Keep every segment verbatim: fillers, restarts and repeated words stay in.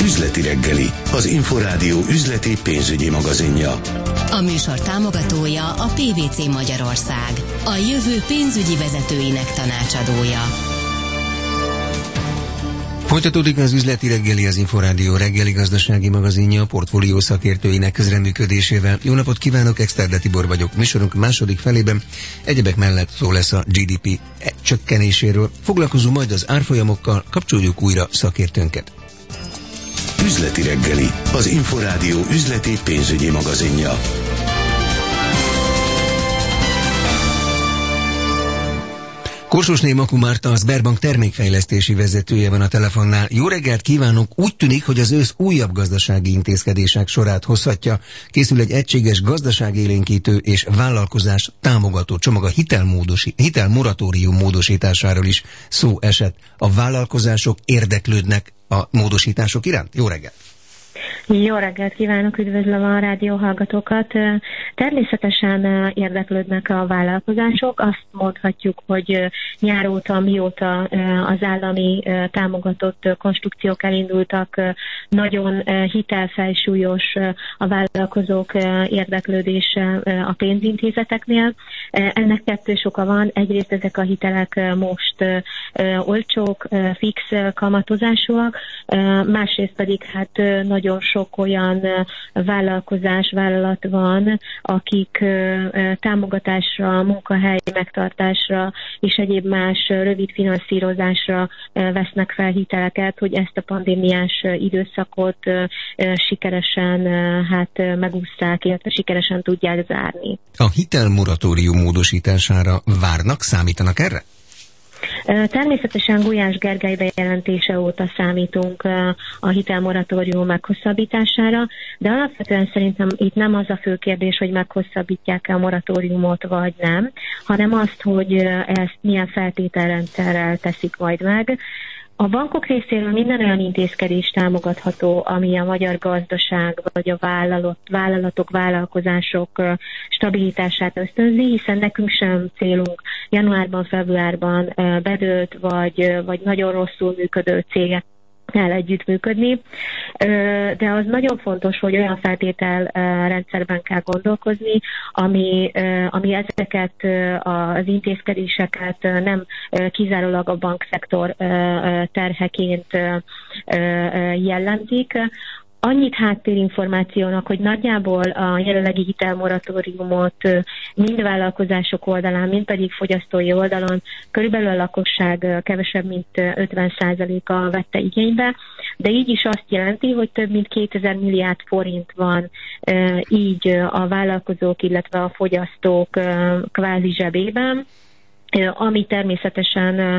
Üzleti reggeli, az Inforádió üzleti pénzügyi magazinja. A műsor támogatója a pé vé cé Magyarország, a jövő pénzügyi vezetőinek tanácsadója. Folytatódik az Üzleti reggeli, az Inforádió reggeli gazdasági magazinja a portfólió szakértőinek közreműködésével. Jó napot kívánok, Exterde Tibor vagyok. Műsorunk második felében egyebek mellett szó lesz a gé dé pé csökkenéséről. Foglalkozunk majd az árfolyamokkal, kapcsoljuk újra szakértőnket. Üzleti reggeli, az Inforádió üzleti pénzügyi magazinja. Korsósné Makú Márta, a Sberbank termékfejlesztési vezetője van a telefonnál. Jó reggelt kívánunk! Úgy tűnik, hogy az ősz újabb gazdasági intézkedések sorát hozhatja. Készül egy egységes gazdaságélénkítő és vállalkozás támogató csomag, a hitelmódosi, hitelmoratórium módosításáról is szó esett. A vállalkozások érdeklődnek a módosítások iránt? Jó reggelt! Jó reggelt kívánok, üdvözlöm a rádióhallgatókat. Természetesen érdeklődnek a vállalkozások. Azt mondhatjuk, hogy nyár óta, mióta az állami támogatott konstrukciók elindultak, nagyon hitelfelsúlyos a vállalkozók érdeklődése a pénzintézeteknél. Ennek kettős oka van. Egyrészt ezek a hitelek most olcsók, fix kamatozásúak, másrészt pedig hát nagyon sok olyan vállalkozás, vállalat van, akik támogatásra, munkahely megtartásra és egyéb más rövid finanszírozásra vesznek fel hiteleket, hogy ezt a pandémiás időszakot sikeresen hát megússzák, illetve sikeresen tudják zárni. A hitelmoratórium módosítására várnak, számítanak erre? Természetesen Gulyás Gergely bejelentése óta számítunk a hitelmoratórium meghosszabbítására, de alapvetően szerintem itt nem az a fő kérdés, hogy meghosszabbítják-e a moratóriumot vagy nem, hanem azt, hogy ezt milyen feltételrendszerrel teszik majd meg. A bankok részéről minden olyan intézkedés támogatható, ami a magyar gazdaság vagy a vállalat, vállalatok, vállalkozások stabilitását ösztönzi, hiszen nekünk sem célunk januárban, februárban bedőlt vagy, vagy nagyon rosszul működő cégek kell együttműködni, de az nagyon fontos, hogy olyan feltételrendszerben kell gondolkozni, ami, ami ezeket az intézkedéseket nem kizárólag a bankszektor terheként jellemzik. Annyit háttérinformációnak, hogy nagyjából a jelenlegi hitelmoratóriumot mind vállalkozások oldalán, mind pedig fogyasztói oldalon körülbelül a lakosság kevesebb, mint ötven százaléka vette igénybe, de így is azt jelenti, hogy több mint kétezer milliárd forint van így a vállalkozók, illetve a fogyasztók kvázi zsebében, ami természetesen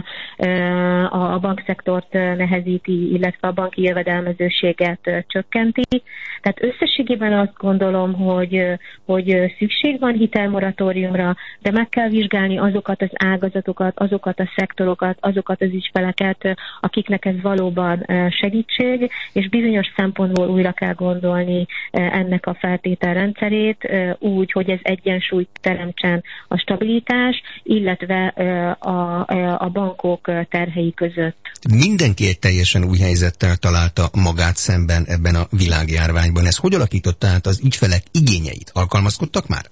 a bankszektort nehezíti, illetve a banki jövedelmezőséget csökkenti. Tehát összességében azt gondolom, hogy, hogy szükség van hitelmoratóriumra, de meg kell vizsgálni azokat az ágazatokat, azokat a szektorokat, azokat az ügyfeleket, akiknek ez valóban segítség, és bizonyos szempontból újra kell gondolni ennek a feltételrendszerét úgy, hogy ez egyensúlyt teremtsen a stabilitás, illetve A, a bankok terhei között. Mindenki egy teljesen új helyzettel találta magát szemben ebben a világjárványban. Ez hogy alakította át az ügyfelek igényeit? Alkalmazkodtak már?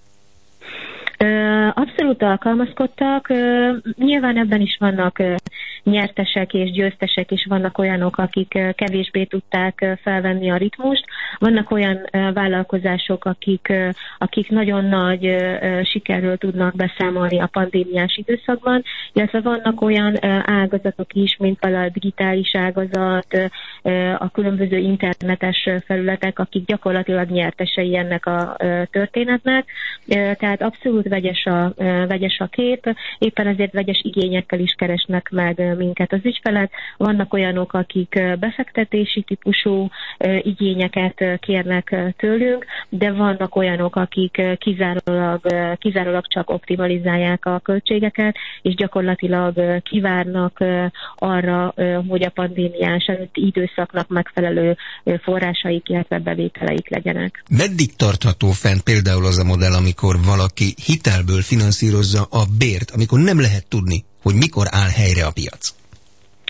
Abszolút alkalmazkodtak. Nyilván ebben is vannak nyertesek és győztesek is, vannak olyanok, akik kevésbé tudták felvenni a ritmust, vannak olyan vállalkozások, akik, akik nagyon nagy sikerről tudnak beszámolni a pandémiás időszakban, illetve vannak olyan ágazatok is, mint például a digitális ágazat, a különböző internetes felületek, akik gyakorlatilag nyertesei ennek a történetnek. Tehát abszolút vegyes a, vegyes a kép, éppen ezért vegyes igényekkel is keresnek meg minket az ügyfelek. Vannak olyanok, akik befektetési típusú igényeket kérnek tőlünk, de vannak olyanok, akik kizárólag, kizárólag csak optimalizálják a költségeket, és gyakorlatilag kivárnak arra, hogy a pandémiás előtti időszaknak megfelelő forrásaik, illetve bevételeik legyenek. Meddig tartható fenn például az a modell, amikor valaki hitelből finanszírozza a bért, amikor nem lehet tudni, hogy mikor áll helyre a piac?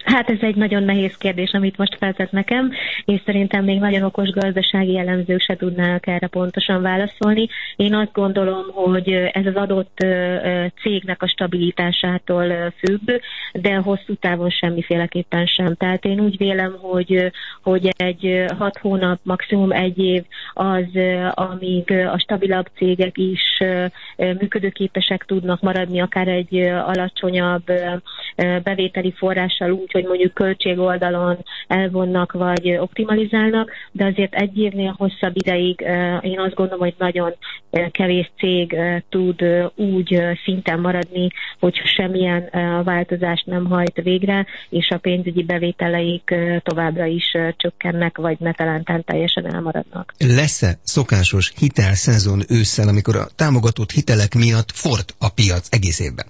Hát ez egy nagyon nehéz kérdés, amit most feltett nekem, és szerintem még nagyon okos gazdasági elemzők se tudnának erre pontosan válaszolni. Én azt gondolom, hogy ez az adott cégnek a stabilitásától függ, de hosszú távon semmiféleképpen sem. Tehát én úgy vélem, hogy, hogy egy hat hónap, maximum egy év az, amíg a stabilabb cégek is működőképesek tudnak maradni, akár egy alacsonyabb bevételi forrással úgy, hogy mondjuk költségoldalon elvonnak vagy optimalizálnak, de azért egy évnél hosszabb ideig én azt gondolom, hogy nagyon kevés cég tud úgy szinten maradni, hogy semmilyen változást nem hajt végre, és a pénzügyi bevételeik továbbra is csökkennek, vagy netelántán teljesen elmaradnak. Lesz-e szokásos hitelszezon ősszel, amikor a támogatott hitelek miatt fort a piac egész évben?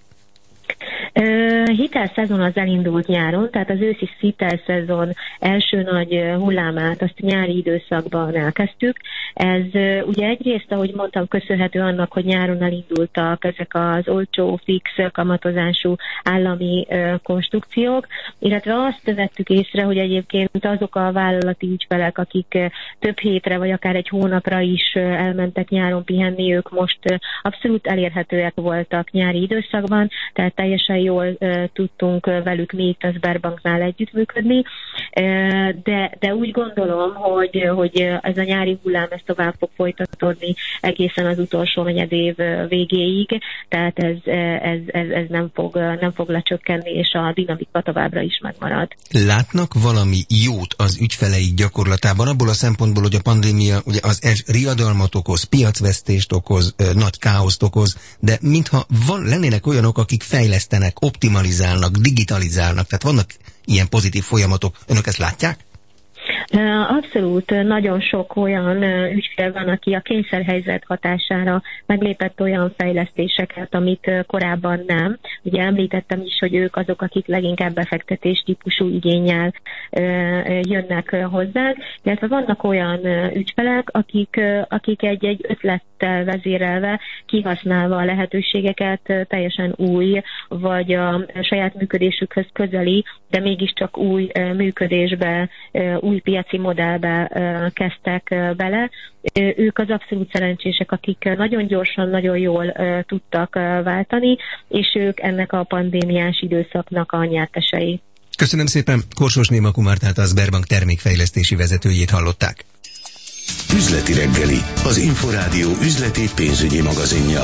Uh, hitelszezon az elindult nyáron, tehát az őszi hitelszezon első nagy hullámát azt nyári időszakban elkezdtük. Ez uh, ugye egyrészt, ahogy mondtam, köszönhető annak, hogy nyáron elindultak ezek az olcsó, fix kamatozású állami uh, konstrukciók, illetve azt vettük észre, hogy egyébként azok a vállalati ügyfelek, akik uh, több hétre vagy akár egy hónapra is uh, elmentek nyáron pihenni, ők most uh, abszolút elérhetőek voltak nyári időszakban, tehát teljesen jól uh, tudtunk uh, velük mi itt a Sberbanknál együttműködni, uh, de, de úgy gondolom, hogy, hogy ez a nyári hullám ez tovább fog folytatódni egészen az utolsó negyedév uh, végéig, tehát ez, ez, ez, ez nem, fog, uh, nem fog lecsökkenni, és a dinamika továbbra is megmarad. Látnak valami jót az ügyfeleik gyakorlatában, abból a szempontból, hogy a pandémia ugye az riadalmat okoz, piacvesztést okoz, uh, nagy káoszt okoz, de mintha van, lennének olyanok, akik fejlesztenek, optimalizálnak, digitalizálnak, tehát vannak ilyen pozitív folyamatok. Önök ezt látják? Abszolút, nagyon sok olyan ügyfél van, aki a kényszerhelyzet hatására meglépett olyan fejlesztéseket, amit korábban nem. Ugye említettem is, hogy ők azok, akik leginkább befektetés típusú igénnyel jönnek hozzánk, illetve vannak olyan ügyfelek, akik, akik egy-egy ötlettel vezérelve, kihasználva a lehetőségeket teljesen új, vagy a saját működésükhöz közeli, de mégiscsak új működésbe, új piaci modellbe kezdtek bele. Ők az abszolút szerencsések, akik nagyon gyorsan, nagyon jól tudtak váltani, és ők ennek a pandémiás időszaknak a nyertesei. Köszönöm szépen, Korsós Néma Kumártát, a Sberbank termékfejlesztési vezetőjét hallották. Üzleti reggeli, az Inforádió üzleti pénzügyi magazinja.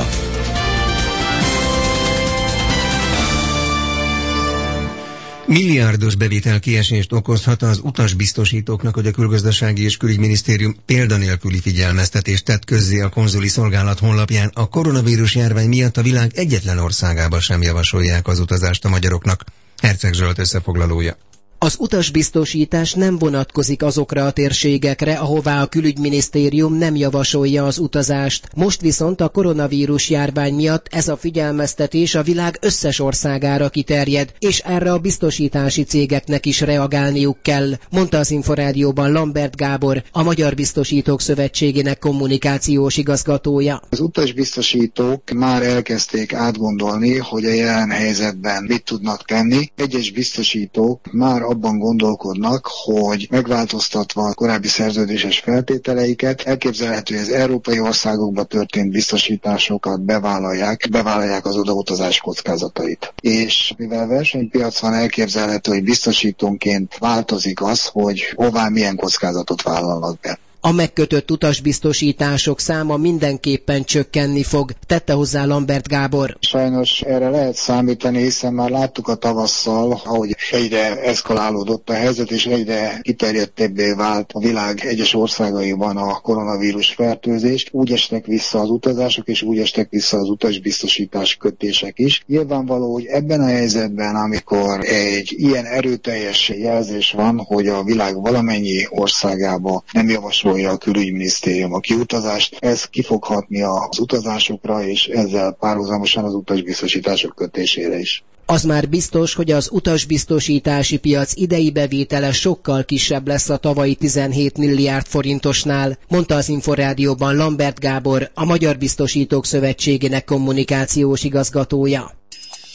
Milliárdos bevétel kiesést okozhat az utasbiztosítóknak, hogy a Külgazdasági és Külügyminisztérium példanélküli figyelmeztetést tett közzé a konzuli szolgálat honlapján. A koronavírus járvány miatt a világ egyetlen országába sem javasolják az utazást a magyaroknak. Herceg Zsolt összefoglalója. Az utasbiztosítás nem vonatkozik azokra a térségekre, ahová a külügyminisztérium nem javasolja az utazást. Most viszont a koronavírus járvány miatt ez a figyelmeztetés a világ összes országára kiterjed, és erre a biztosítási cégeknek is reagálniuk kell, mondta az Inforádióban Lambert Gábor, a Magyar Biztosítók Szövetségének kommunikációs igazgatója. Az utasbiztosítók már elkezdték átgondolni, hogy a jelen helyzetben mit tudnak tenni. Egyes biztosítók már abban gondolkodnak, hogy megváltoztatva a korábbi szerződéses feltételeiket, elképzelhető, hogy az európai országokban történt biztosításokat bevállalják, bevállalják az odautazás kockázatait. És mivel versenypiac van, elképzelhető, hogy biztosítónként változik az, hogy hová milyen kockázatot vállalnak be. A megkötött utasbiztosítások száma mindenképpen csökkenni fog, tette hozzá Lambert Gábor. Sajnos erre lehet számítani, hiszen már láttuk a tavasszal, ahogy egyre eszkalálódott a helyzet, és egyre kiterjedtebbé vált a világ egyes országaiban a koronavírus fertőzés. Úgy estek vissza az utazások, és úgy estek vissza az utasbiztosítás kötések is. Nyilvánvaló, hogy ebben a helyzetben, amikor egy ilyen erőteljes jelzés van, hogy a világ valamennyi országába nem javasol a külügyminisztérium a kiutazást, ez ki fog hatni az utazásokra, és ezzel párhuzamosan az utasbiztosítások kötésére is. Az már biztos, hogy az utasbiztosítási piac idei bevétele sokkal kisebb lesz a tavalyi tizenhét milliárd forintosnál, mondta az Inforádióban Lambert Gábor, a Magyar Biztosítók Szövetségének kommunikációs igazgatója.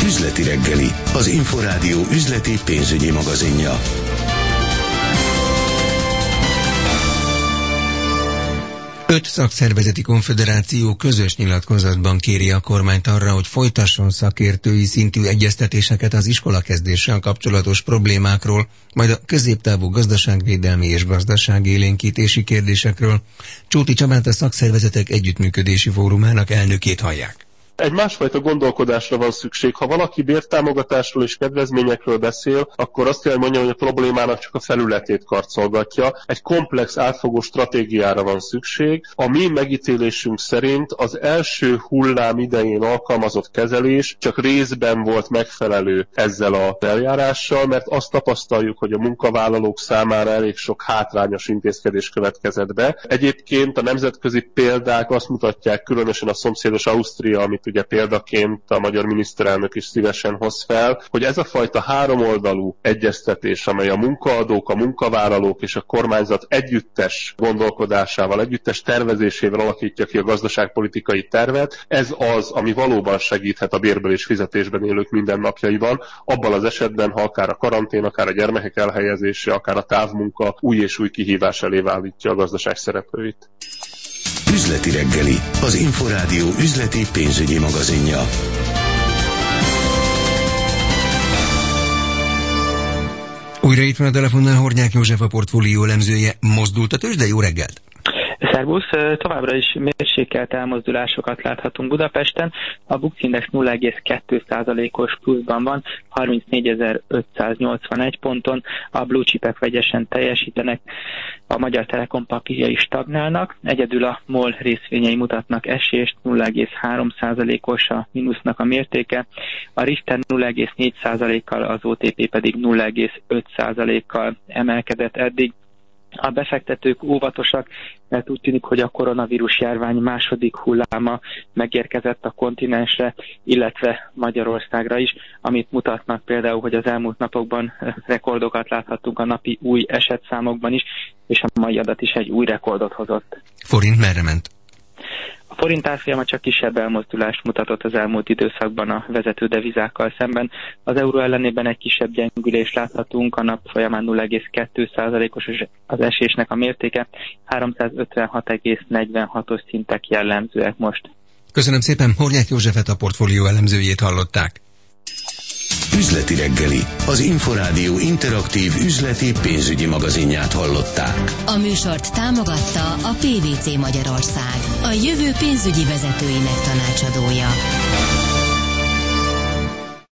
Üzleti reggeli, az Inforádió üzleti pénzügyi magazinja. Öt szakszervezeti konföderáció közös nyilatkozatban kéri a kormányt arra, hogy folytasson szakértői szintű egyeztetéseket az iskolakezdéssel kapcsolatos problémákról, majd a középtávú gazdaságvédelmi és gazdaságélénkítési kérdésekről. Csóti Csabát, a Szakszervezetek Együttműködési Fórumának elnökét hallják. Egy másfajta gondolkodásra van szükség. Ha valaki bértámogatásról és kedvezményekről beszél, akkor azt kell mondjam, hogy a problémának csak a felületét karcolgatja. Egy komplex, átfogó stratégiára van szükség. A mi megítélésünk szerint az első hullám idején alkalmazott kezelés csak részben volt megfelelő ezzel az eljárással, mert azt tapasztaljuk, hogy a munkavállalók számára elég sok hátrányos intézkedés következett be. Egyébként a nemzetközi példák azt mutatják, különösen a szomszédos Ausztria, amit ugye példaként a magyar miniszterelnök is szívesen hoz fel, hogy ez a fajta háromoldalú egyeztetés, amely a munkaadók, a munkavállalók és a kormányzat együttes gondolkodásával, együttes tervezésével alakítja ki a gazdaságpolitikai tervet, ez az, ami valóban segíthet a bérből és fizetésben élők mindennapjaiban, abban az esetben, ha akár a karantén, akár a gyermekek elhelyezése, akár a távmunka új és új kihívás elé állítja a gazdaság szereplőit. Üzleti reggeli, az Inforádió üzleti pénzügyi magazinja. Újra itt van a telefonnál Hornyák József, a portfólió elemzője. Mozdult a tőzsde? Jó reggelt! Szervusz, továbbra is mérsékelt elmozdulásokat láthatunk Budapesten. A Bux Index nulla egész kettő százalékos pluszban van, harmincnégyezer-ötszáznyolcvanegy ponton. A blue chipek vegyesen teljesítenek, a Magyar Telekom papírjai stagnálnak. Egyedül a MOL részvényei mutatnak esést, nulla egész három százalékos a mínusznak a mértéke. A Richter nulla egész négy százalékkal, az o té pé pedig nulla egész öt százalékkal emelkedett eddig. A befektetők óvatosak, mert úgy tűnik, hogy a koronavírus járvány második hulláma megérkezett a kontinensre, illetve Magyarországra is, amit mutatnak például, hogy az elmúlt napokban rekordokat láthattunk a napi új esetszámokban is, és a mai adat is egy új rekordot hozott. Forint merre ment? A forint árfolyama csak kisebb elmozdulást mutatott az elmúlt időszakban a vezető devizákkal szemben. Az euró ellenében egy kisebb gyengülést láthatunk, a nap folyamán nulla egész kettő százalékos az esésnek a mértéke, háromszázötvenhat egész negyvenhatos szintek jellemzőek most. Köszönöm szépen, Hornyák Józsefet, a portfólió elemzőjét hallották. Üzleti reggeli, az Inforádió interaktív üzleti pénzügyi magazinját hallották. A műsort támogatta a pé vé cé Magyarország, a jövő pénzügyi vezetőinek tanácsadója.